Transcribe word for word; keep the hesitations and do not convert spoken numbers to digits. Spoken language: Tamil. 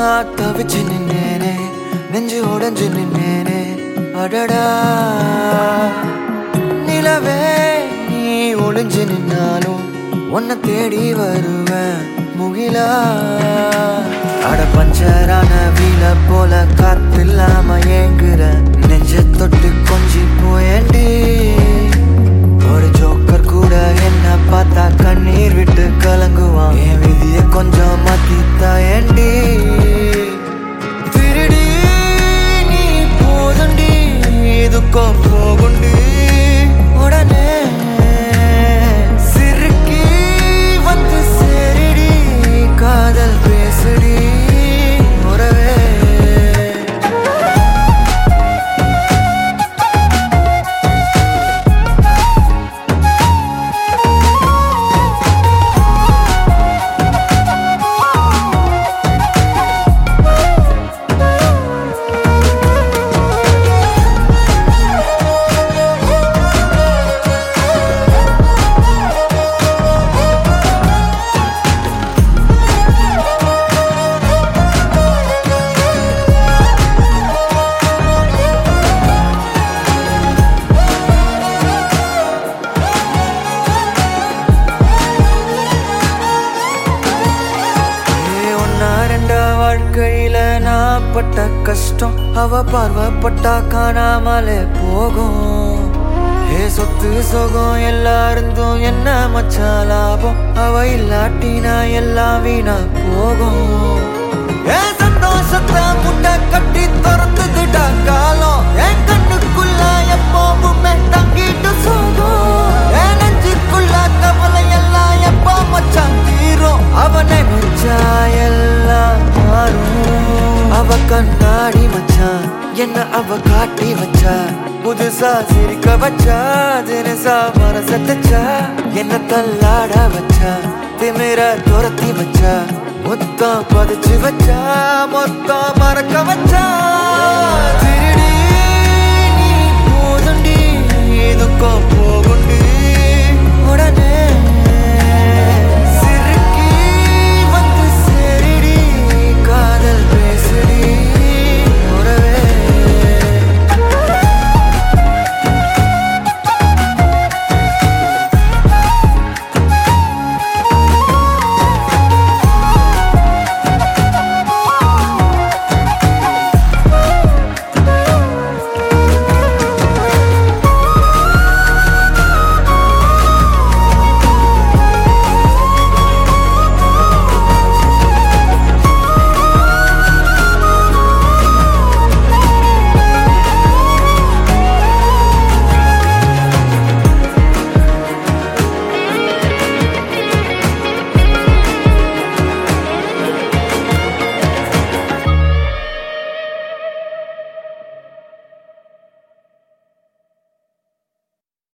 தவிச்சு நின்னேனே நெஞ்சு உடைஞ்சு நின்னேனே அடடா நிலவே நீ ஒளிஞ்சு நின்னாலும் உன்னை தேடி வருவேன் முகிலா அட பஞ்சரான வீல போல காத்தில்லாம ஏங்குற நெஞ்ச தொட்டு கொஞ்சி போயண்டி ஒரு ஜோக்கர் கூட என்ன பார்த்தா கண்ணீர் விட்டு கலங்குவான் என் விதிய கொஞ்சம் மாத்தி தாயண்டி திருடி நீ போதுண்டி இதுக்கும் போகுண்டி உடனே சிறுக்கி வந்து சேரிடி காதல் பேசுடி உறவே வாழ்க்கையில நான் பட்ட கஷ்டம் அவ பார்வப்பட்டா காணாமலே போகும் ஏ சொத்து சொகம் எல்லாருந்தும் என்ன மச்சா லாபம் அவ இல்லாட்டினா எல்லாம் வீணா போகும் ஏ சந்தோஷத்தை முட்டை கட்டி துறந்துட்டா காலம் என் கண்ணுக்குள்ள எப்பவுமே தங்கிட்டு சோகம் என் நெஞ்சுக்குள்ள கவலை எல்லாம் எப்போ மச்சான் தீரும் அவனை நினைச்சா எல்லாம் அவ கண்ணாடி மச்சான் என்ன அவ காட்டி வச்சா புதுசா சிரிக்க வச்சா தினசா மனசத்தச்சா என்ன தள்ளாட வச்சா திமிர துரத்தி வச்சா மொத்தம் பதிச்சு வச்சா மொத்தம் மறக்க வச்சா திருடி நீ போதுண்டி இதுக்கும்